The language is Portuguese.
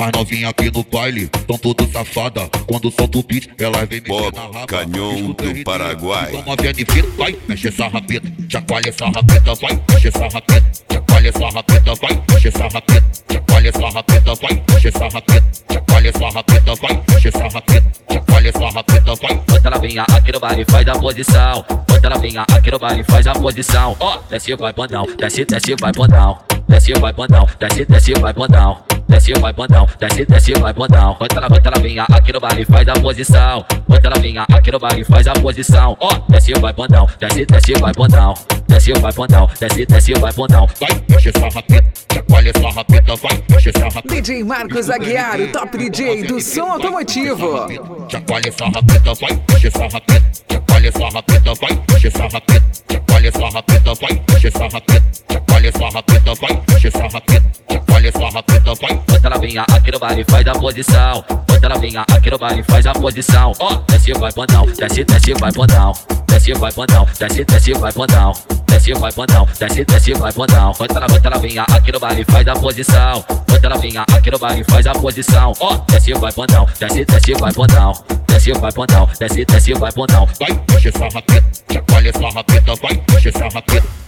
As novinha aqui no baile tão tudo safada. Quando solta o beat, elas vem mexer na raba. Canhão do Paraguai. Novinha de fita, vai, mexe essa rapeta. Chacoalha essa rapeta, vai, mexe essa rapeta. Chacoalha essa rapeta, vai, mexe essa rapeta. Chacoalha essa rapeta, vai, mexe essa rapeta. Chacoalha essa rapeta, vai, mexe essa rapeta. Chacoalha essa rapeta, vai. Bota ela vinha aqui no baile, faz a posição. Bota ela vinha aqui no baile, faz a posição. Ó, desce, vai, bandão. Desce, desce, vai, bandão. Desce, vai, bandão. Desce, desce, vai, bandão. Desce, vai, bandão. Desce, desce, vai, bandão. Bota ela vinha aqui no baile, faz a posição. Bota ela vinha aqui no baile, faz a posição. Ó, desce, vai, bandão. Desce, desce, vai, bandão. Desce, vai, bandão. Desce, desce, vai, bandão. Vai, mexe essa rapeta. Chacoalha essa rapeta, vai, mexe essa rapeta. DJ Marcos Aguiar, o top DJ do som automotivo. Chacoalha essa rapeta, vai, mexe essa rapeta. Chacoalha essa rapeta, vai, mexe essa rapeta. Chacoalha essa rapeta, vai, mexe essa rapeta. Chacoalha essa rapeta, vai, mexe essa rapeta. Chacoalha essa rapeta, vai. Bota ela vinha aqui no baile, faz a posição. Bota ela vinha aqui no baile, faz a posição. Ó, desce, vai, bandão. Desce, desce, vai, bandão. Desce, vai, bandão. Desce, desce, vai, bandão. Desce, vai, bandão. Desce, desce, vai, bandão. Bota ela vinha aqui no baile, faz a posição. Bota ela vinha aqui no baile, faz a posição. Ó, desce, vai, bandão. Desce, desce, vai, bandão. Desce, vai, bandão. Desce, desce, vai, bandão. Vai, mexe essa rapeta. Chacoalha essa rapeta, vai, mexe essa rapeta.